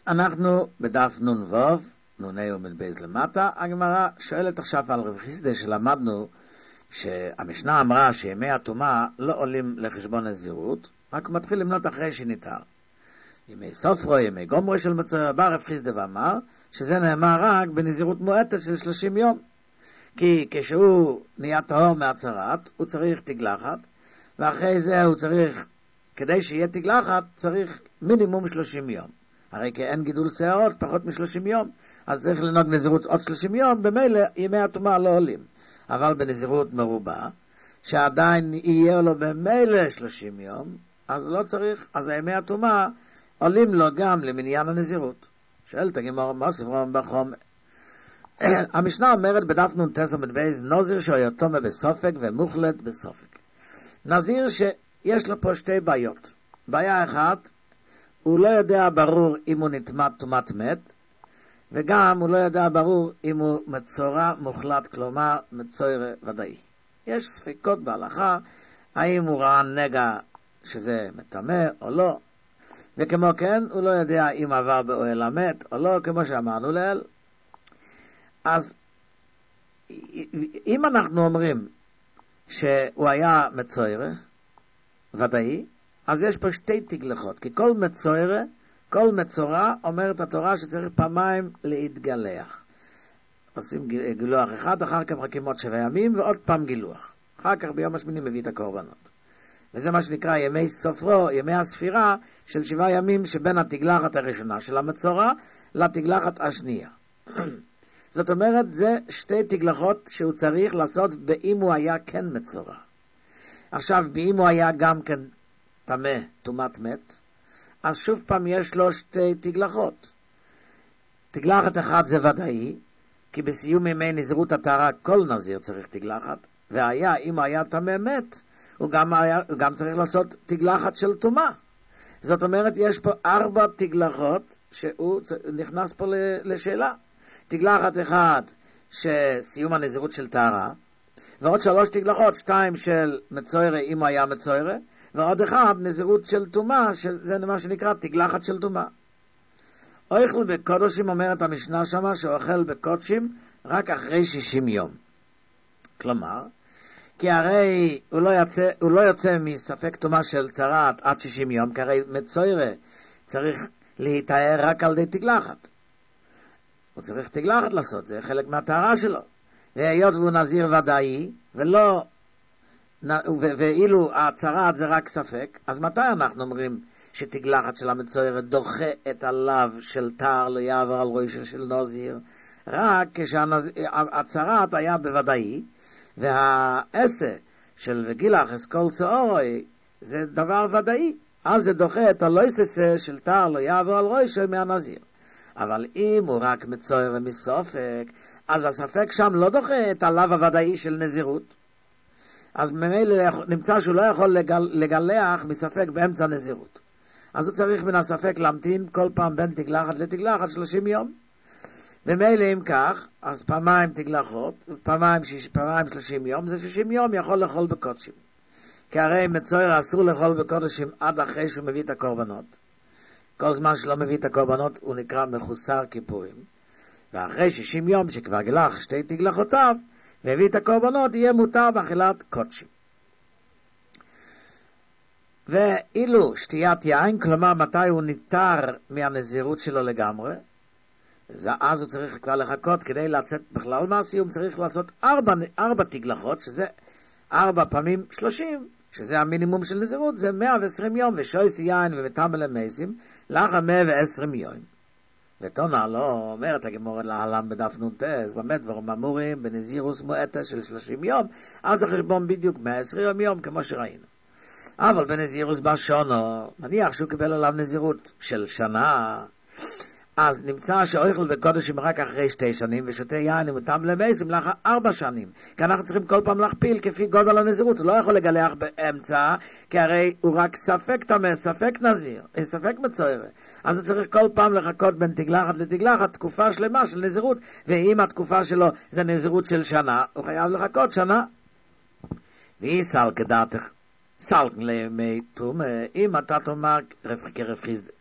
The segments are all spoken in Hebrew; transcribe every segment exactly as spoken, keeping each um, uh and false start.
אנחנו בדף נון ווב, נוני עומד בייז למטה. הגמרא שואלת עכשיו על רב חיסדא שלמדנו שהמשנה אמרה שימי הטומאה לא עולים לחשבון נזירות, רק הוא מתחיל למנות אחרי שניתר. ימי סופרו, ימי גומרו של מצורע, בא רב חיסדא ואמר שזה נאמר רק בנזירות מועטת של שלושים יום. כי כשהוא נהיה טהור מהצרת, הוא צריך תגלחת, ואחרי זה הוא צריך, כדי שיהיה תגלחת, צריך מינימום שלושים יום. הרי כי אין גידול שערות פחות מ-שלושים יום, אז צריך לנהוג נזירות עוד שלושים יום, במילא ימי הטומאה לא עולים. אבל בנזירות מרובה, שעדיין יהיה לו במילא שלושים יום, אז לא צריך, אז ימי הטומאה עולים לו גם למניין הנזירות. שואלת הגמרא, מה סברם בחום? המשנה אומרת בדף נון תס עמוד בייז, נזיר שהיה טומא בסופק ומוחלט בסופק. נזיר שיש לו פה שתי בעיות. בעיה אחת, הוא לא יודע ברור אם הוא נטמא טומאת מת, וגם הוא לא יודע ברור אם הוא מצורע מוחלט, כלומר מצורע ודאי. יש ספקות בהלכה, האם הוא ראה נגע שזה מטמא או לא, וכמו כן הוא לא יודע אם עבר באוהל המת או לא, כמו שאמרנו לאל. אז אם אנחנו אומרים שהוא היה מצורע ודאי, אז יש פה שתי תגלחות, כי כל מצורע, כל מצורע, אומרת התורה שצריך פעמיים להתגלח. עושים גילוח אחד, אחר כך מחכים עוד שבע ימים, ועוד פעם גילוח. אחר כך ביום השמיני מביא את הקורבנות. וזה מה שנקרא ימי סופרו, ימי הספירה של שבעה ימים שבין התגלחת הראשונה של המצורע לתגלחת השנייה. זאת אומרת, זה שתי תגלחות שהוא צריך לעשות באם הוא היה כן מצורע. עכשיו, באם הוא היה גם כן טמא, טומאת מת, אז שוב פעם יש לו שתי תגלחות. תגלחת אחת זה ודאי, כי בסיום ימי נזירות הטהרה כל נזיר צריך תגלחת, והיה, אם היה טמא מת, הוא גם, היה, הוא גם צריך לעשות תגלחת של טומאה. זאת אומרת, יש פה ארבע תגלחות שהוא נכנס פה לשאלה. תגלחת אחת שסיום הנזירות של טהרה, ועוד שלוש תגלחות, שתיים של מצורע אם הוא היה מצורע, ועוד אחד נזירות של טומאה, שזה מה שנקרא תגלחת של טומאה. אוכל בקודשים, אומרת המשנה שמה, שאוכל בקודשים רק אחרי שישים יום. כלומר, כי הרי הוא לא יוצא, הוא לא יוצא מספק טומאה של צרת עד שישים יום, כי הרי מצורע צריך להתאר רק על ידי תגלחת. הוא צריך תגלחת לעשות, זה חלק מהטהרה שלו. והיות והוא נזיר ודאי, ולא, ואילו הצרת זה רק ספק, אז מתי אנחנו אומרים שתגלחת של המצורע דוחה את הלאו של טהר לא יעבור על ראשו של נזיר? רק כשהצרת היה בוודאי, והעשה של וגילח אסכול צהורוי זה דבר ודאי, אז זה דוחה את הלויססה של טהר לא יעבור על ראשו מהנזיר. אבל אם הוא רק מצורע מסופק, אז הספק שם לא דוחה את הלאו הוודאי של נזירות. אז ממילא נמצא שהוא לא יכול לגל, לגלח מספק באמצע נזירות. אז הוא צריך מן הספק להמתין כל פעם בין תגלחת לתגלחת שלושים יום. ומילא אם כך, אז פעמיים תגלחות, פעמיים, שיש, פעמיים שלושים יום, זה שישים יום יכול לאכול בקודשים. כי הרי מצורע אסור לאכול בקודשים עד אחרי שהוא מביא את הקורבנות. כל זמן שלא מביא את הקורבנות הוא נקרא מחוסר כיפורים. ואחרי שישים יום שכבר גלח שתי תגלחותיו, והביא את הקורבנות, יהיה מותר באכילת קודשים. ואילו שתיית יין, כלומר מתי הוא ניתר מהנזירות שלו לגמרי, אז הוא צריך כבר לחכות כדי לצאת בכלל מהסיום, צריך לעשות ארבע, ארבע תגלחות, שזה ארבע פעמים שלושים, שזה המינימום של נזירות, זה מאה ועשרים יום, ושויס יין ומטמא למזים, לאחר מאה ועשרים יום. ותונה לא אומרת הגמרא להלן בדף נונטס, באמת דברים אמורים בנזירוס מועטה של שלושים יום, אז החשבון בדיוק מאה ועשרים יום כמו שראינו. אבל בנזירוס בשונו, נניח שהוא קיבל עליו נזירות של שנה, אז נמצא שאוכל בקודשים רק אחרי שתי שנים, ושותה יין ומטמא למזים לאחר ארבע שנים. כי אנחנו צריכים כל פעם להכפיל כפי גודל הנזירות. הוא לא יכול לגלח באמצע, כי הרי הוא רק ספק טמא, ספק נזיר, ספק מצורע. אז הוא צריך כל פעם לחכות בין תגלחת לתגלחת, תקופה שלמה של נזירות. ואם התקופה שלו זה נזירות של שנה, הוא חייב לחכות שנה. ואי סל כדעתך, סל למי תומא, אם אתה תאמר כרב חיסדא,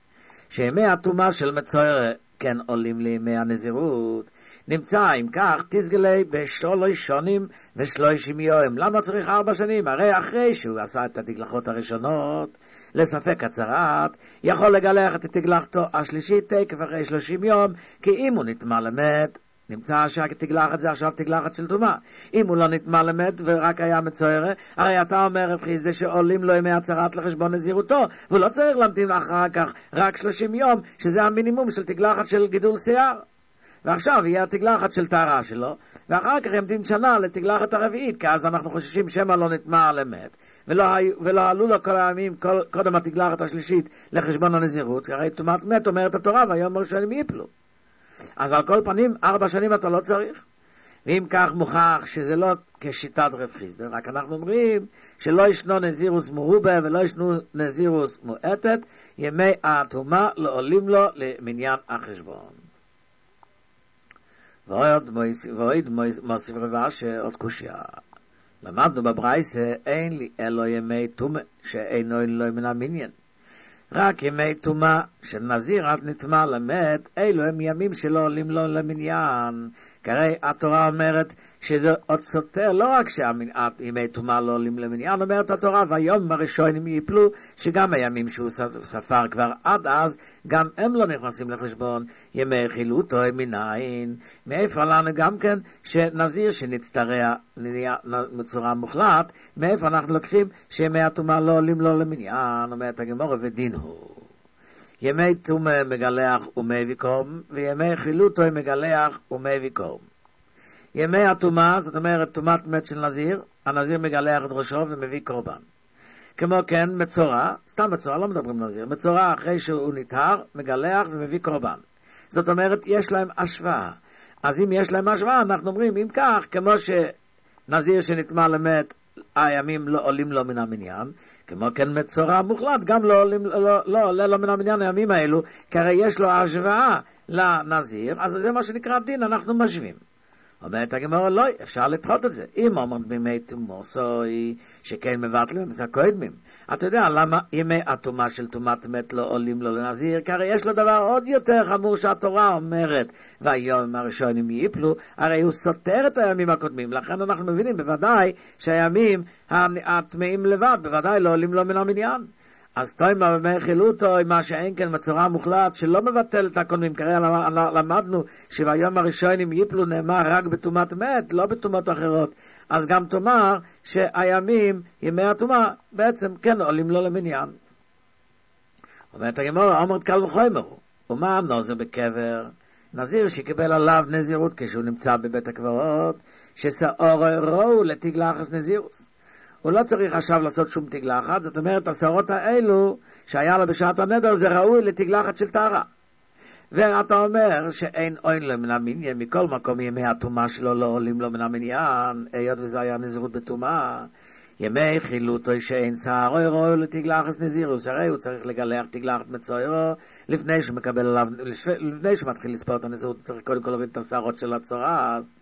שימי הטומאה של מצוירה כן עולים לימי הנזירות, נמצא אם כך תסגלי בשלוש שנים ושלושים יום. למה צריך ארבע שנים? הרי אחרי שהוא עשה את התגלחות הראשונות, לספק הצהרת, יכול לגלח את התגלחתו השלישית תקף אחרי שלושים יום, כי אם הוא נטמא למת, נמצא שהתגלחת זה עכשיו תגלחת של טומאה. אם הוא לא נטמא למת ורק היה מצוירה, הרי אתה אומר רב חיסדא שעולים לו ימי הצהרת לחשבון נזירותו, והוא לא צריך להמתין אחר כך רק שלושים יום, שזה המינימום של תגלחת של גידול שיער. ועכשיו יהיה התגלחת של טהרה שלו, ואחר כך ימתין שנה לתגלחת הרביעית, כי אז אנחנו חוששים שמא לא נטמא למת, ולא, ולא עלו לו כל הימים, כל, קודם התגלחת השלישית לחשבון הנזירות, כי הרי טומאת מת אומרת התורה, והיום הראשונים ייפלו. אז על כל פנים, ארבע שנים אתה לא צריך. ואם כך מוכח שזה לא כשיטת רב חיסדא, רק אנחנו אומרים שלא ישנו נזירוס מרובה ולא ישנו נזירוס מועטת, ימי הטומאה לא עולים לו למניין החשבון. ועוד מוסיף רב אשר עוד קושיה. למדנו בברייסה, אין לי אלו ימי טומאה שאינו אלו מן המניין. רק ימי טומאה של נזיר עד נטמא למת, אלו הם ימים שלא עולים לו למניין. כי הרי התורה אומרת שזה עוד סותר, לא רק שימי טומאה לא עולים למניין, אומרת התורה, והיום הראשונים ייפלו, שגם הימים שהוא ספר כבר עד אז, גם הם לא נכנסים לחשבון. ימי חילוטו מנין, מאיפה לנו גם כן שנזיר שנצטרע בצורה מוחלט, מאיפה אנחנו לוקחים שימי הטומאה לא עולים לו למניין, אומרת הגמרא, ודין הוא. ימי טומאה מגלח ומביא קורבן, וימי חילוטו מגלח ומביא קורבן. ימי הטומאה, זאת אומרת טומאת מת של נזיר, הנזיר מגלח את ראשו ומביא קורבן. כמו כן מצורע, סתם מצורע, לא מדברים נזיר, מצורע אחרי שהוא נטהר, מגלח ומביא קורבן. זאת אומרת, יש להם השוואה. אז אם יש להם השוואה, אנחנו אומרים, אם כך, כמו שנזיר שנטמא למת, הימים לא עולים לו מן המניין, כמו כן מצורע מוחלט, גם לא עולים, לא, לא עולה לו מן המניין הימים האלו, כי הרי יש לו השוואה לנזיר, אז זה מה שנקרא דין, אנחנו משווים. אומרת הגמרא, לא, אפשר לדחות את זה. אם אומרת בימי טומאה, שכן מבטלים את הקודמים. אתה יודע למה ימי הטומאה של טומאת מת לא עולים לו לנזיר? כי הרי יש לו דבר עוד יותר חמור שהתורה אומרת, והיום הראשונים ייפלו, הרי הוא סותר את הימים הקודמים. לכן אנחנו מבינים בוודאי שהימים הטמאים לבד, בוודאי לא עולים לו מן המניין. אז תוימה במי חילוטו, מה שאין כן מצורע מוחלט, שלא מבטל את הקודמים, כרגע למדנו שביום הראשונים ייפלו נאמר רק בטומאת מת, לא בטומאות אחרות. אז גם תאמר שהימים, ימי הטומאה, בעצם כן עולים לו למניין. אומרת הגמרא, אומרת קל וחומר, ומה הנוזר בקבר? נזיר שקיבל עליו נזירות כשהוא נמצא בבית הקברות, ששעורו לתגלחת נזירוס. הוא לא צריך עכשיו לעשות שום תגלחת, זאת אומרת, השערות האלו שהיה לו בשעת הנדר, זה ראוי לתגלחת של טהרה. ואתה אומר שאין אוין לו מן המניין, מכל מקום ימי הטומאה שלו לא עולים לו מן המניין, היות וזה היה נזירות בטומאה. ימי חילוטו שאין שערו ראוי לתגלחת נזירוס, הרי הוא צריך לגלח תגלחת מצוירו, לפני שהוא מקבל עליו, לפני שהוא מתחיל לספור את הנזירות, הוא צריך קודם כל להוריד את השערות של הצורס.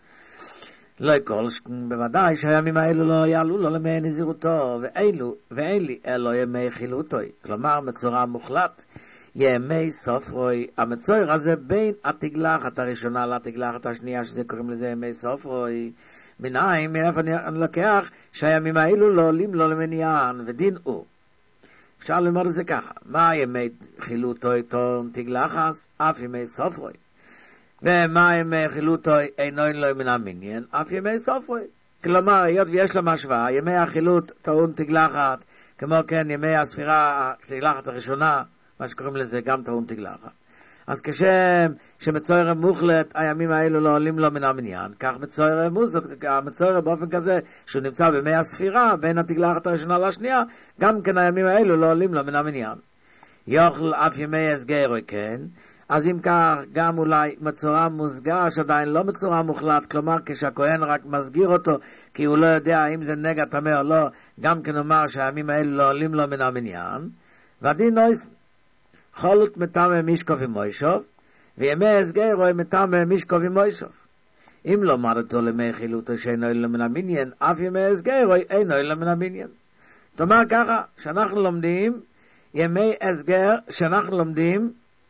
לא כל, בוודאי שהימים האלו לא יעלו לו למי נזירותו, ואילו, ואין לי אלו ימי חילוטו, כלומר מצורע מוחלט, ימי סופרוי, המצויר הזה בין התגלחת הראשונה לתגלחת השנייה, שזה קוראים לזה ימי סופרוי, מניים, מאיפה אני לוקח שהימים האלו לא עולים לו למניין, ודין הוא. אפשר ללמוד את זה ככה, מה ימי חילוטו איתון תגלחת, אף ימי סופרוי. ומה ימי חילוטו אינו לו מן המניין, אף ימי סופרוי. כלומר, היות ויש לו משוואה, ימי החילוט טעון תגלחת, כמו כן ימי הספירה, התגלחת הראשונה, מה שקוראים לזה גם טעון תגלחת. אז כשם שמצויר מוחלט, הימים האלו לא עולים לו מן המניין, כך מצויר מוזות, המצויר באופן כזה, שהוא נמצא בימי הספירה, בין התגלחת הראשונה לשנייה, גם כן הימים האלו לא עולים לו מן המניין. יוכל אף ימי הסגר, כן, אז אם כך, גם אולי מצורע מוסגר, שעדיין לא מצורע מוחלט, כלומר כשהכהן רק מסגיר אותו, כי הוא לא יודע אם זה נגע טמא או לא, גם כן אומר שהימים האלה לא עולים לו מן המניין, והדין נויס, חולות מטמא מישקוף עם מוישוב, וימי הסגר רואה מטמא מישקוף עם מוישוב. אם לא מרדתו למי חילוטו שאינו לו מן המניין, אף ימי הסגר רואה אינו לו מן המניין. זאת אומרת ככה, שאנחנו לומדים, ימי הסגר, שאנחנו לומדים,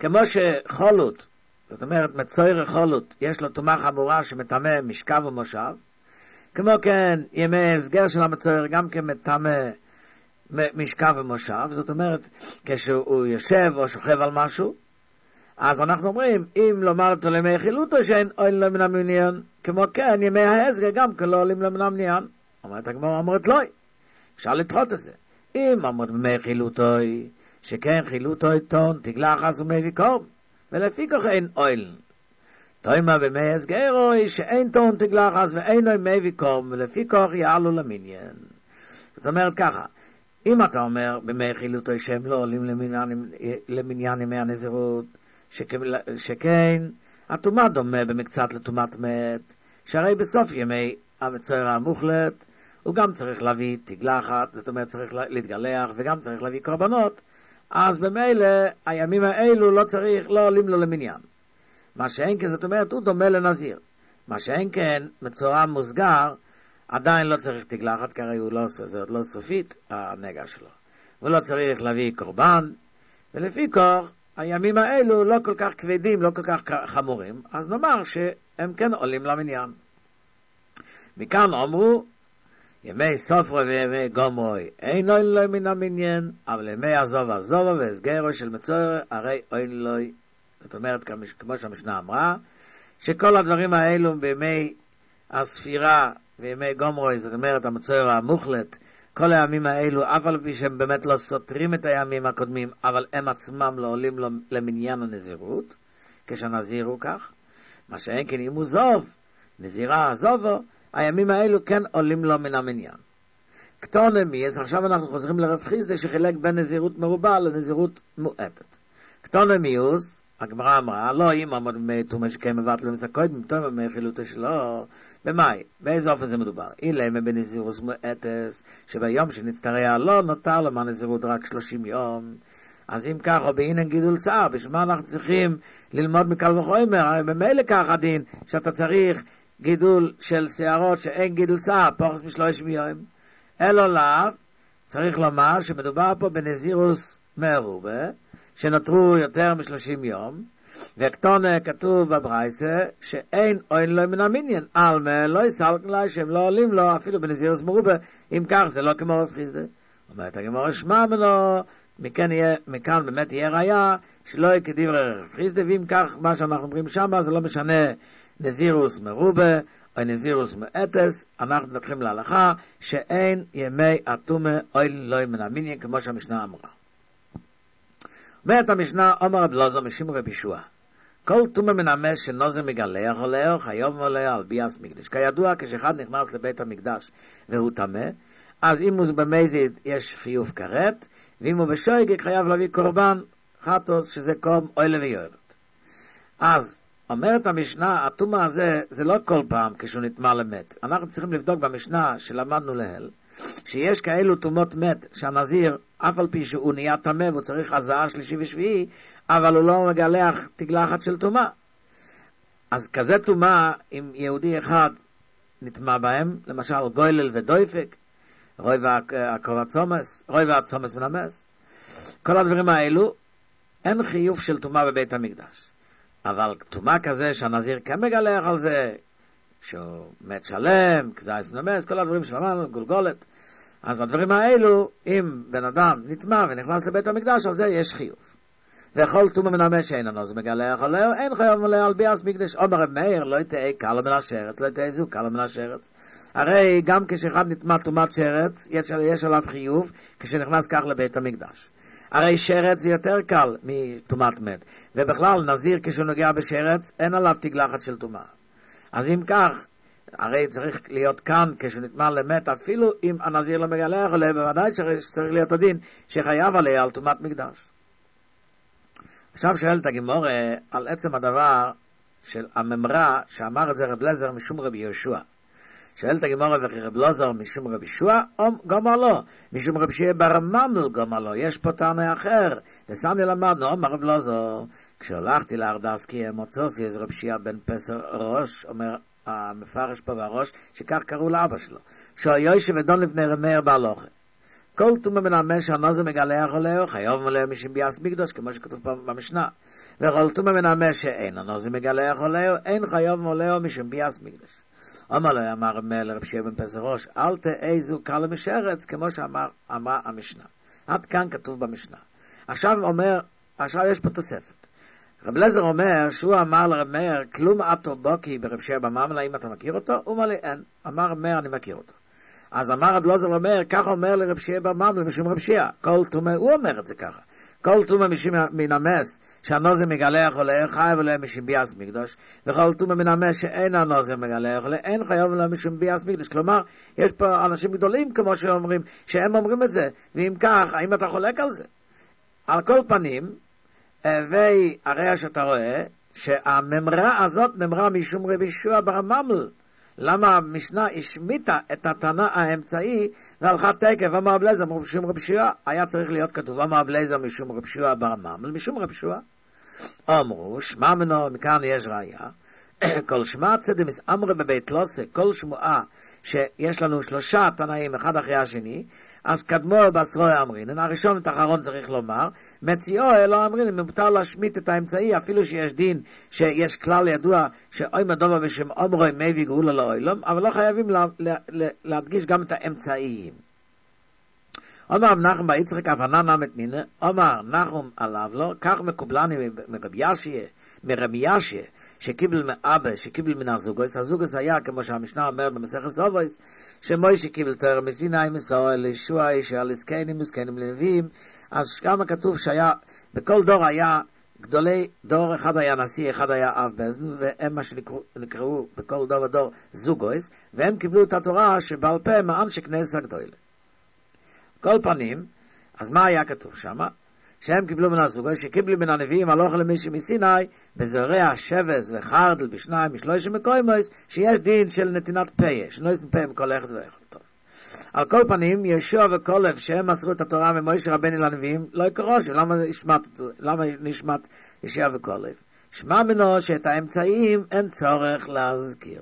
כמו שחולות, זאת אומרת מצויר חולות, יש לו טומאה חמורה שמטמא משכב ומושב, כמו כן ימי הסגר של המצויר גם כן מטמא משכב ומושב, זאת אומרת כשהוא יושב או שוכב על משהו, אז אנחנו אומרים, אם לומר אותו לימי חילותו שאין אוהל לו מן המניין, כמו כן ימי ההסגר גם כן לא עולים לו מן המניין. אומרת הגמרא, אומרת לא, אפשר לדחות את זה. אם אמרת בימי חילותו, שכן חילותו טון, תגלה אחס ומי ויקום, ולפי כך אין אוהל. תוימה בימי הסגר שאין טון תגלה אחס ואין לו מי ויקום, ולפי כך יעלו למניין. זאת אומרת ככה, אם אתה אומר בימי חילותו שהם לא עולים למניין, למניין ימי הנזירות, שכן הטומאה דומה במקצת לטומאת מת, שהרי בסוף ימי המצויר המוחלט הוא גם צריך להביא תגלחת, זאת אומרת צריך להתגלח וגם צריך להביא קורבנות, אז במילא הימים האלו לא צריך, לא עולים לו למניין. מה שאין כן, זאת אומרת הוא דומה לנזיר. מה שאין כן מצורע מוסגר עדיין לא צריך תגלחת, כי הרי הוא לא עושה, זה עוד לא סופית הנגע שלו, הוא לא צריך להביא קורבן, ולפי כך הימים האלו לא כל כך כבדים, לא כל כך חמורים, אז נאמר שהם כן עולים למניין. מכאן אמרו, ימי סופרו וימי גומרוי, אין אוהל לו מן המניין, אבל ימי עזוב עזובו והסגרו של מצויר, הרי אוהל לו, זאת אומרת, כמו שהמשנה אמרה, שכל הדברים האלו בימי הספירה וימי גומרוי, זאת אומרת, המצויר המוחלט, כל הימים האלו, אף על פי שהם באמת לא סותרים את הימים הקודמים, אבל הם עצמם לא עולים למניין הנזירות, כשנזיר הוא כך. מה שאין כן אם הוא זוב, נזירה עזובו, הימים האלו כן עולים לו מן המניין. קטון מי, אז עכשיו אנחנו חוזרים לרב חיסדא שחילק בין נזירות מרובה לנזירות מועטת. קטון מיוס, הגמרא אמרה, לא אם עמוד מתומה שקיים מבטלו מסקויד, מתומה מחילותו שלו, במאי, באיזה אופן זה מדובר? אילמה בנזירוס מועטס, שביום שנצטרע לא נותר לו מהנזירות רק שלושים יום, אז אם כך, או בעינן גידול שיער, בשביל מה אנחנו צריכים ללמוד מקל וחומר? הרי במילא כך הדין, שאתה צריך גידול של שערות שאין גידול שיער, פוחס משלושים יום, אלא לאו, צריך לומר שמדובר פה בנזירוס מרובה, שנותרו יותר משלושים יום, וקטונה כתוב בברייסה שאין אוהל לו מן המניין, אלמה לא יסלקן לה שהם לא עולים לו אפילו בנזירוס מרובה, אם כך זה לא כמו רב חיסדא. אומרת הגמרא שמע מנו, מכאן, יהיה, מכאן באמת יהיה ראיה שלא יהיה כדברי רב חיסדא, ואם כך מה שאנחנו אומרים שם זה לא משנה נזירוס מרובה או נזירוס מועטס, אנחנו לוקחים להלכה שאין ימי הטומאה אוהל לו מן המניין כמו שהמשנה אמרה. אומרת המשנה, אומר רב אלעזר משום רבי ישוע, כל טומאה מן המס שנוזר מגלח עולהו, חייב עולהו על ביאס מקדש. כידוע, כשאחד נכנס לבית המקדש והוא טמא, אז אם הוא במזיד יש חיוב כרת, ואם הוא בשוגג חייב להביא קורבן חטוס, שזה קום אוהל ויורת. אז אומרת המשנה, הטומאה הזה, זה לא כל פעם כשהוא נטמא למת. אנחנו צריכים לבדוק במשנה שלמדנו להל, שיש כאלו טומאות מת שהנזיר, אף על פי שהוא נהיה טמא והוא צריך הזעה שלישי ושביעי, אבל הוא לא מגלח תגלחת של טומאה. אז כזה טומאה, אם יהודי אחד נטמא בהם, למשל גוילל ודויפק, רוי והצומס, רוי והצומס מן המס, כל הדברים האלו, אין חיוב של טומאה בבית המקדש. אבל טומאה כזה שהנזיר כן מגלח על זה, שהוא מת שלם, כזייס נמס, כל הדברים שלמדנו, גולגולת. אז הדברים האלו, אם בן אדם נטמא ונכנס לבית המקדש, על זה יש חיוב. וכל טומאה מן המס שאין לנו, זה מגלח עליו, אין חייב עליו על ביאס מקדש. אומר רב מאיר, לא יתאה קל מן השרץ, לא יתאה זו קל מן השרץ. הרי גם כשאחד נטמא טומאת שרץ, יש, יש עליו חיוב, כשנכנס כך לבית המקדש. הרי שרץ זה יותר קל מטומאת מת. ובכלל, נזיר כשהוא נוגע בשרץ, אין עליו תגלחת של טומאה. אז אם כך, הרי צריך להיות כאן כשנטמא למת, אפילו אם הנזיר לא מגלח עליו, בוודאי שצריך להיות הדין שחייב עליה על טומאת מקדש. עכשיו שואלת הגמרא על עצם הדבר של הממרה שאמר את זה רב אליעזר משום רבי יהושע. שואלת הגמרא וכי רב אליעזר משום רבי יהושע, או גמר לא, משום רבי יהושע בר ממל גמר לא, יש פה טענה אחר. לסמי למדנו, אומר רב אליעזר, כשהלכתי לארדסקי מוצוסי, אז רבי יהושע בן פסר ראש, אומר המפרש פה בראש, שכך קראו לאבא שלו, שהיושב ודון לפני רמר בהלוכה. כל טומאה מן המס שהנוזר מגלח עליו, חייב עליו משום ביאס מקדש, כמו שכתוב פה במשנה. וכל תומה מן המה שאין הנוזר מגלח עולהו, אין חייב מולהו משום ביאס מקדש. אומר לו, אמר לרב שיהיה בן פסח ראש, אל תעזו קל משרץ, כמו שאמרה המשנה. עד כאן כתוב במשנה. עכשיו אומר, עכשיו יש פה תוספת. רב לזר אומר שהוא אמר לרב מאיר, כלום אטו בוקי ברב שיהיה במאמר, האם אתה מכיר אותו? הוא אומר לי, אין. אמר רב מאיר, אני מכיר אותו. אז אמר רב לזר אומר, כך אומר לרב שיהיה במאמר, משום רב שיהיה. כל תומה, הוא אומר את זה ככה. כל תומה מן המס, שהנוזר מגלח עולה, חייב עולה משום ביאס מקדוש, וכל תומה מן המס שאין הנוזר מגלח עולה, אין חייב עולה משום ביאס מקדוש. כלומר, יש פה אנשים גדולים, כמו שאומרים, שהם אומרים את זה, ואם כך, האם אתה חולק על זה? על כל פנים, והרי שאתה רואה, שהממרה הזאת נמרה משום רבי ישוע בר ממל. למה המשנה השמיטה את התנא האמצעי והלכה תקף, אמר רב אליעזר משום רבי ישוע, היה צריך להיות כתוב, אמר רב אליעזר משום רבי ישוע בר ממל, משום רבי ישוע. אמרו, שמע מנו, מכאן יש ראיה, כל שמע צדמיס אמרה בבית לוסה, כל שמועה שיש לנו שלושה תנאים אחד אחרי השני, אז קדמו בעשרו אמרינן, הראשון ואת האחרון צריך לומר, מציאו לא אמרינן, מותר להשמיט את האמצעי, אפילו שיש דין, שיש כלל ידוע, שאוי מדובה בשם אומרוי מביא גאולה לאוילום, אבל לא חייבים לה, לה, לה, להדגיש גם את האמצעיים. אומר נחום ביצחק הבנה נמת נינה, אומר נחום עליו לו, כך מקובלני מרבי ישיה, מרבי ישיה, שקיבל מאבא, שקיבל מן הזוגוס, הזוגוס היה, כמו שהמשנה אומרת במסכת סובוס, שמוישה קיבל תורה מסיני מסורת לישוע, ישע לזקנים וזקנים לנביאים, אז כמה כתוב שהיה, בכל דור היה, גדולי דור, אחד היה נשיא, אחד היה אב בזן, והם מה שנקראו בכל דור ודור זוגוס, והם קיבלו את התורה שבעל פה מאנשי כנסת הגדולה. כל פנים, אז מה היה כתוב שם? שהם קיבלו מן הזוגוס, שקיבלו מן הנביאים הלוך למישהו מסיני, בזורע שבס וחרדל בשניים משלושה מקוימוס, שיש דין של נתינת פיה, שלא יסן פיה מכל אחד ואחד טוב. על כל פנים, ישוע וקולב שהם מסרו את התורה ממוישה רבני לנביאים, לא יקרו למה נשמט, למה נשמט ישוע וקולב? שמע מנו שאת האמצעים אין צורך להזכיר.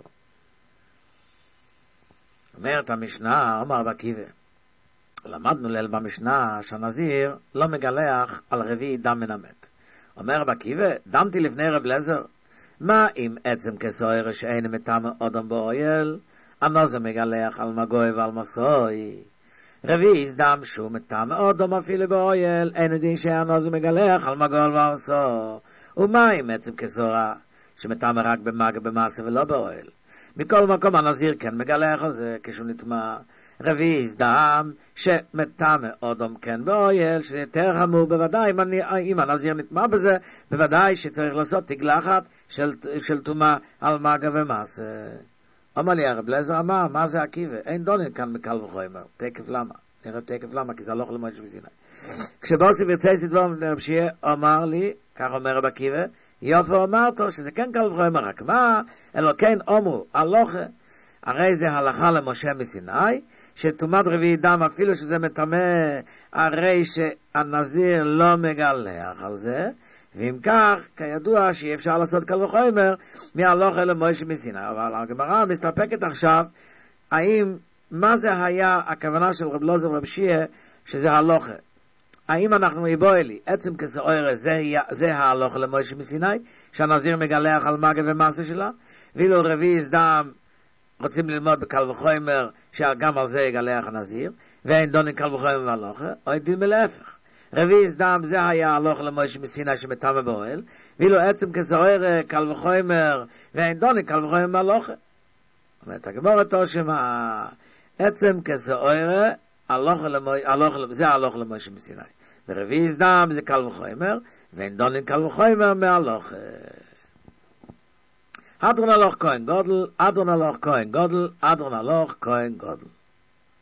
אומרת המשנה, אומר בקיבה, למדנו ליל במשנה שהנזיר לא מגלח על רביעי דם מן המת. אומר בקיבה, דמתי לפני רב אליעזר, מה אם עצם כסוהר שאין מטעם אדם באויל, הנוזר מגלח על מגוי ועל מסוי. רביעי דם שהוא מטעם אדם אפילו באויל, אין דין שהנוזר מגלח על מגוי ועל מסוי. ומה אם עצם כסוהר שמטעם רק במגע במעשה ולא באויל. מכל מקום הנזיר כן מגלח על זה כשהוא נטמע. רביעי דם שמטמא אדם כן באויל, שזה יותר חמור בוודאי, אם, אני, אם הנזיר נטמע בזה, בוודאי שצריך לעשות תגלחת של, של תומה על מגע ומעשה. אומר לי הרב אליעזר אמר, מה זה עקיבא? אין דונן כאן מקל וחומר. תקף למה? נראה תקף למה, כי זה הלוך למוישה מסיני. כשבוסי ברצי סדבום לרב שיהיה, אמר לי, כך אומר רב עקיבא, יופי אמרתו שזה כן קל וחומר, רק מה? אלא כן אומרו, הלוכה, הרי זה הלכה למשה מסיני, שתומת רביעי דם, אפילו שזה מטמא, הרי שהנזיר לא מגלח על זה, ואם כך, כידוע שאי אפשר לעשות קל וחומר מהלוכה למוישה מסיני. אבל הגמרא מסתפקת עכשיו, האם, מה זה היה הכוונה של רב לוזר ורב שיעה, שזה הלוכה? האם אנחנו מבואלי, עצם כסאוירה, זה, זה ההלוכה למוישה מסיני, שהנזיר מגלח על מגע ומעשה שלה? ואילו רביעי דם, רוצים ללמוד בקל וחומר, שגם על זה יגלח הנזיר, ואין דונן קל וחומר והלוכה, או דין מלהפך. רביעי דם זה היה הלוכה למוישה מסיני שמטמא באוהל, ואילו עצם כסאוירה, קל וחומר, ואין דונן קל וחומר והלוכה. אומרת הגמרא תושמה, עצם כסאוירה, זה הלוכה למוישה מסיני. ורביעי דם זה קל וחומר, ואין דונן קל וחומר מהלוכה. Adron aloch koin godel, Adron aloch koin godel, Adron aloch koin godel.